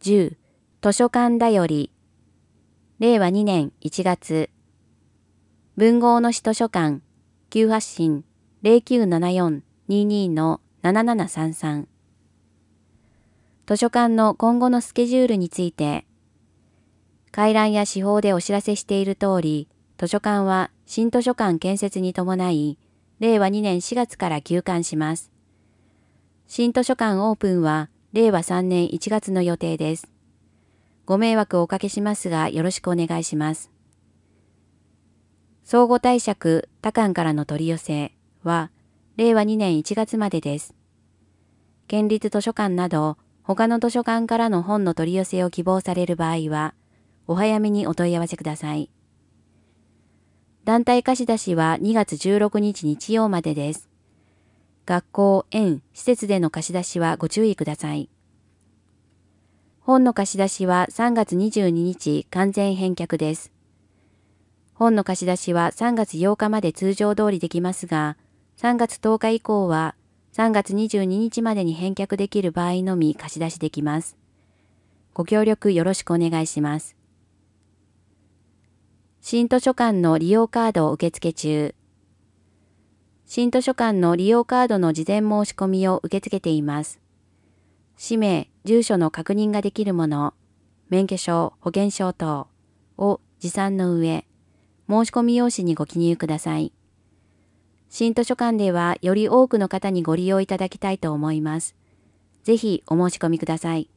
10図書館だより令和2年1月文豪の詩図書館急発進 0974-22-7733 図書館の今後のスケジュールについて回覧や司法でお知らせしている通り図書館は新図書館建設に伴い令和2年4月から休館します。新図書館オープンは令和3年1月の予定です。ご迷惑をおかけしますがよろしくお願いします。相互貸借他館からの取り寄せは令和2年1月までです。県立図書館など他の図書館からの本の取り寄せを希望される場合はお早めにお問い合わせください。団体貸し出しは2月16日日曜までです。学校、園、施設での貸し出しはご注意ください。本の貸し出しは3月22日完全返却です。本の貸し出しは3月8日まで通常通りできますが、3月10日以降は3月22日までに返却できる場合のみ貸し出しできます。ご協力よろしくお願いします。新図書館の利用カードを受付中。新図書館の利用カードの事前申し込みを受け付けています。氏名、住所の確認ができるもの、免許証、保険証等を持参の上、申し込み用紙にご記入ください。新図書館ではより多くの方にご利用いただきたいと思います。ぜひお申し込みください。